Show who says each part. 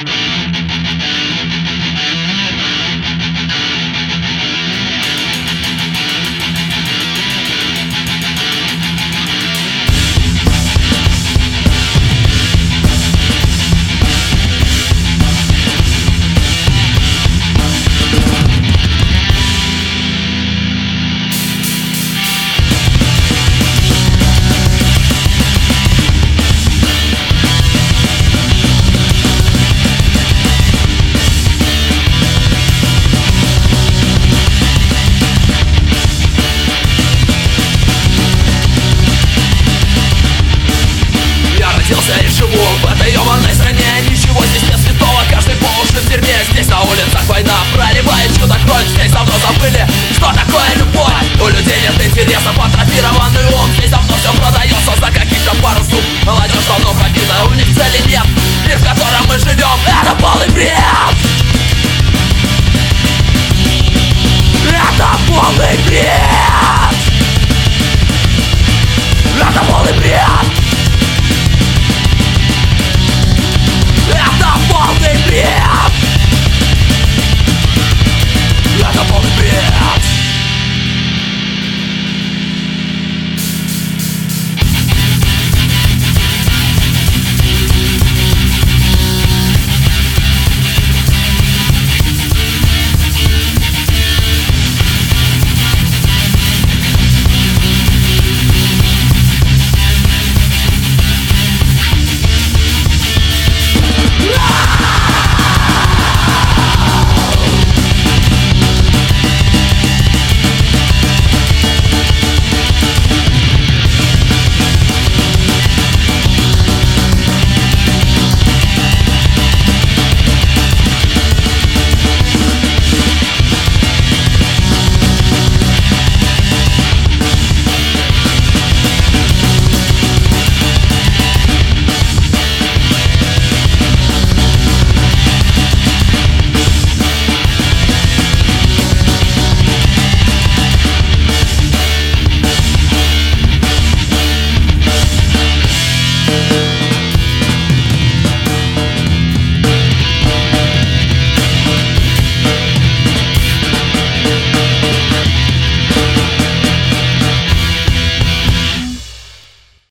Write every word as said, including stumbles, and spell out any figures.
Speaker 1: И живу в этой ебаной стране. Ничего здесь нет святого, каждый по уши в дерьме. Здесь на улицах война проливает чудо кровь. Здесь давно забыли, что такое любовь. У людей нет интереса, атрофированный ум. Здесь давно все продается за каких-то пару сумм. Молодежь давно пробита, у них цели нет. Мир, в котором мы живем, это полный бред. Это полный бред. Это полный бред.